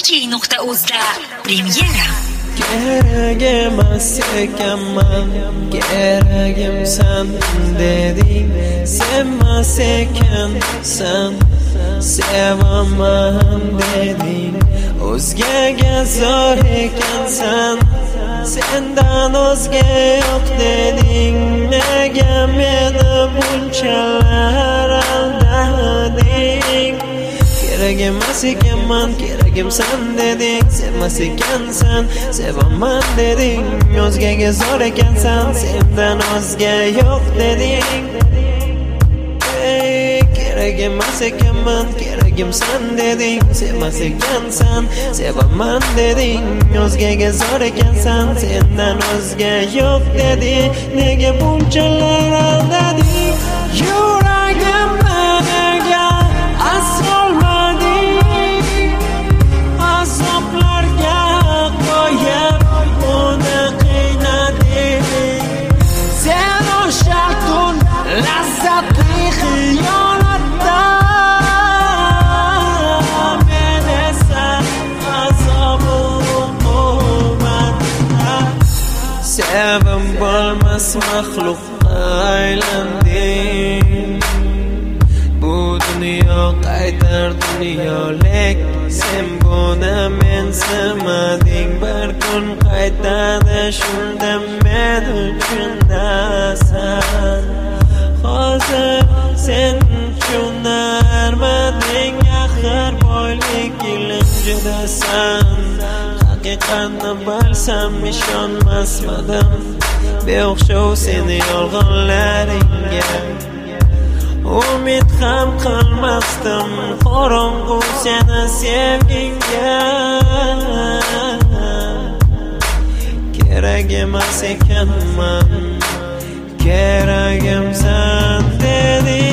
Multi.uz'da premyera. Keragim ekanman, keragim sen deding. Sevmas ekansan, sevaman deding. O'zgaga zor ekansan, sendan o'zga yo'q deding. Nega meni bunchalar aldading? Keragim ekanman, keragim sen deding. Sevmas ekansan, sevaman deding. O'zgaga zor ekansan, sendan o'zga yo'q deding. Keragim ekanman, keragim sen deding. Sevmas ekansan, sevaman deding. O'zgaga zor ekansan, sendan o'zga yo'q deding. Nega bunchalar aldading? Yuragimni nega asolmading? Azoblarga qo'yib uni qiynading. Sen o'sha tun lazzatli xiyonatda, men esa azobu uqubatda. Sevim bo'lmas maxluqqa aylanding. Bu dunyo qaytar dunyo, lek sen buni mensimading. Bir kun qaytadi, shunda men uchun nasan. Hozir sen tushunarmading, axir boylik ilinjidasan. Haqiqatni bilsam ishonmasmadim, beo'xshov seni yolg'onlaringga. Umid ham qilmasdim, qorong'u seni sevgingga. Keragim ekanman, keragim sen deding.